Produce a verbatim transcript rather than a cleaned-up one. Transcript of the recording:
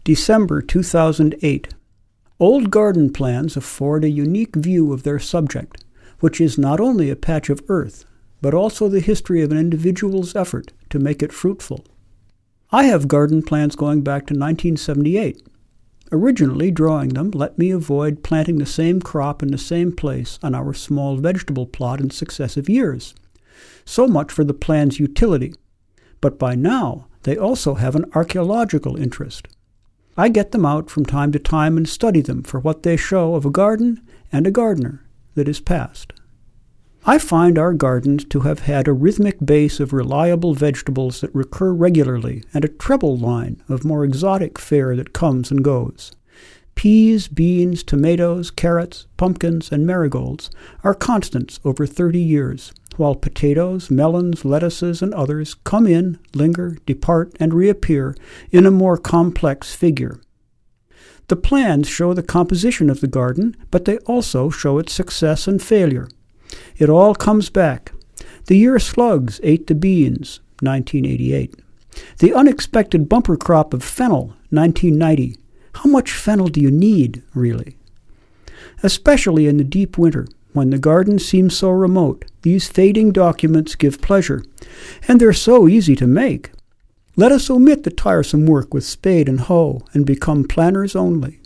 December two thousand eight. Old garden plans afford a unique view of their subject, which is not only a patch of earth, but also the history of an individual's effort to make it fruitful. I have garden plans going back to nineteen seventy-eight. Originally, drawing them let me avoid planting the same crop in the same place on our small vegetable plot in successive years. So much for the plan's utility. But by now, they also have an archaeological interest. I get them out from time to time and study them for what they show of a garden and a gardener that is past. I find our gardens to have had a rhythmic base of reliable vegetables that recur regularly and a treble line of more exotic fare that comes and goes. Peas, beans, tomatoes, carrots, pumpkins, and marigolds are constants over thirty years, while potatoes, melons, lettuces, and others come in, linger, depart, and reappear in a more complex figure. The plans show the composition of the garden, but they also show its success and failure. It all comes back. The year slugs ate the beans, nineteen eighty-eight. The unexpected bumper crop of fennel, nineteen ninety. How much fennel do you need, really? Especially in the deep winter, when the garden seems so remote, these fading documents give pleasure, and they're so easy to make. Let us omit the tiresome work with spade and hoe and become planners only.